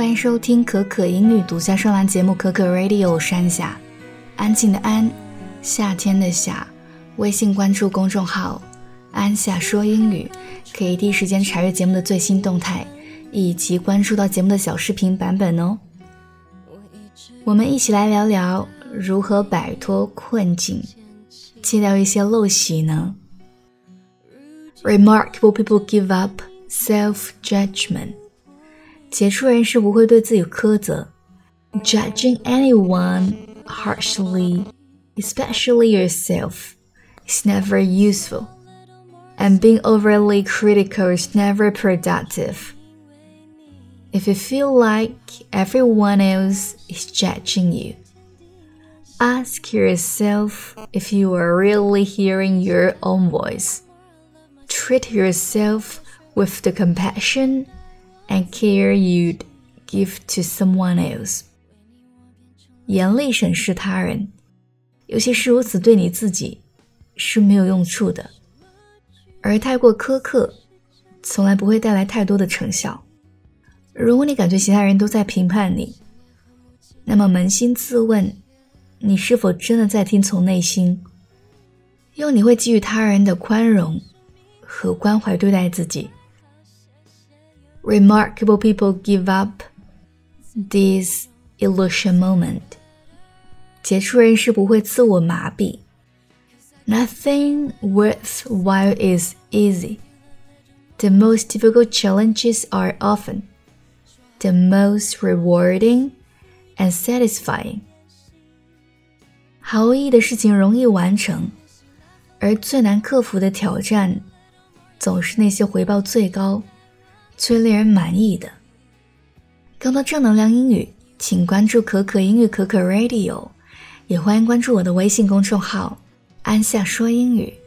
欢迎收听可可英语独家双栏节目可可 Radio 山下，安静的安，夏天的夏。微信关注公众号安夏说英语，可以第一时间查阅节目的最新动态，以及关注到节目的小视频版本哦。我们一起来聊聊如何摆脱困境，戒掉一些陋习呢？ Remarkable people give up self-judgment。 杰出人士不会对自己苛责。 Judging anyone harshly, especially yourself, is never useful, and being overly critical is never productive. If you feel like everyone else is judging you, ask yourself if you are really hearing your own voice. Treat yourself with the compassion and care you'd give to someone else. 严厉审视他人，尤其是如此对你自己，是没有用处的。而太过苛刻，从来不会带来太多的成效。如果你感觉其他人都在评判你，那么扪心自问，你是否真的在听从内心？用你会给予他人的宽容和关怀对待自己。Remarkable people give up this illusion moment. 杰出人士不会自我麻痹。Nothing worthwhile is easy. The most difficult challenges are often the most rewarding and satisfying. 毫无意义的事情容易完成，而最难克服的挑战总是那些回报最高最令人满意的。更多正能量英语，请关注可可英语可可 Radio， 也欢迎关注我的微信公众号安夏说英语。